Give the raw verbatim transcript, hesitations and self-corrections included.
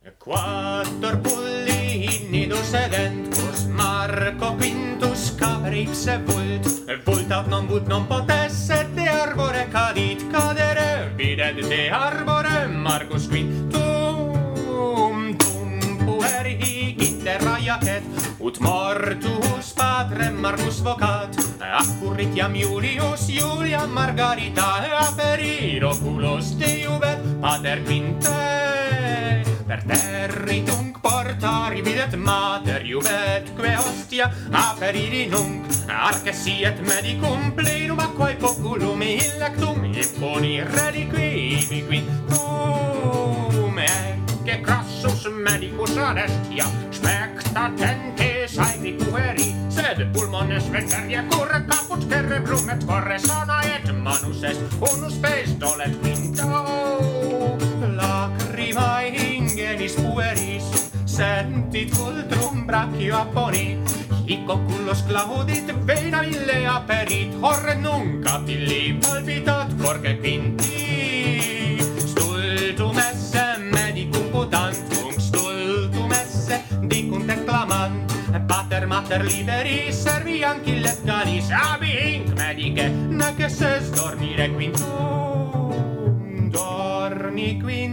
Quattor pulli innido sedent, cos Marco Quintus capere ipse vult, vultat non vult non potesse de arbore cadit cadere, videt de arbore Marcus Quintum, tum pueri iter iacet, ut mortus patrem Marcus vocat, accurritiam Iulius Iulia Margarita, aperir oculos Deiubet pater Quinte, per terri tunc portari videt mater iubetque hostia aperiri nunc arcesiet medicum plenum aquae poculum illectum imponi reliqui ibi quintum ecce crassus medicus anestia spectatentes aevi pueri sed pulmones veteria cur caput cerebrum et corre sana et manus est unus pes dolet quinto lacrimae ingenis pueris sentit cultrum brachio apponi hic oculos claudit vena ille aperit horre nunc capilli palpitat porce quinti stultum esse medicum putant tunc stultum esse dicunt et clamant pater mater liberi servi ancillet canis abi hinc medice nec esses dormire quintum dormi qui